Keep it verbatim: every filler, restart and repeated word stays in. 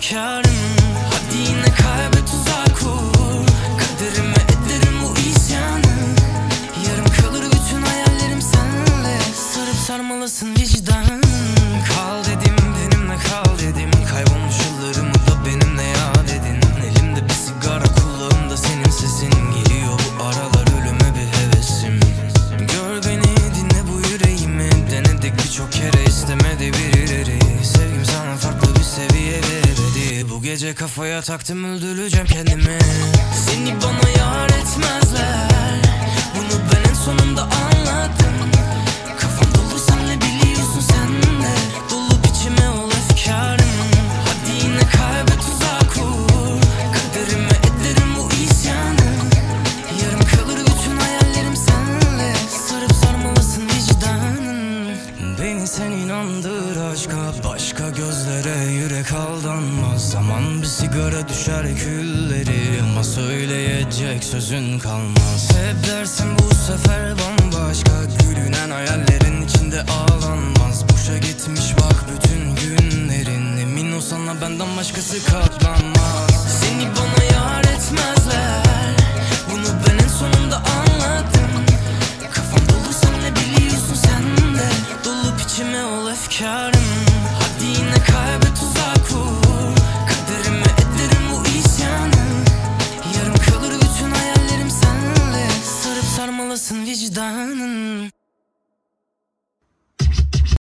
efkarım. Hadi yine kalbe tuzak kur, kaderime ederim bu isyanı. Yarım kalır bütün hayallerim senle, sarıp sarmalasın vicdanın. Kal dedim, benimle kal dedim, kaybolmuş yıllarımı da benimle yad edin. Elimde bir sigara, kulağımda senin sesin, geliyor bu aralar ölüme bir hevesim. Gör beni, dinle bu yüreğimi, denedik birçok kere, istemedi birileri. Sevgim sana farklı bir seviye verdi, bu gece kafaya taktım öldüreceğim kendimi. Seni bana yar etmezler, bunu ben en sonunda anladım. Kafam dolu senle, biliyorsun sen de, dolup içime ol efkarım. Hadi yine kalbe tuzak kur, kaderime ederim bu isyanı. Yarım kalır bütün hayallerim senle, sarıp sarmalasın vicdanın. Beni sen inandır aşka, başka gözlere yürek aldanmaz. Zaman bir sigara düşer külleri, ama söyleyecek sözün kalmaz. Hep dersin bu sefer bambaşka, gülünen hayallerin içinde ağlanmaz. Boşa gitmiş bak bütün günlerin, emin ol sana benden başkası katlanmaz. Seni bana yar etmezler, bunu ben en sonunda anladım. Kafam dolu senle, biliyorsun sen de, dolup içime ol efkarım. Hadi yine kalbe tuzak kur, kaderime ederim bu isyanı. Yarım kalır bütün hayallerim senle, sarıp sarmalasın vicdanın.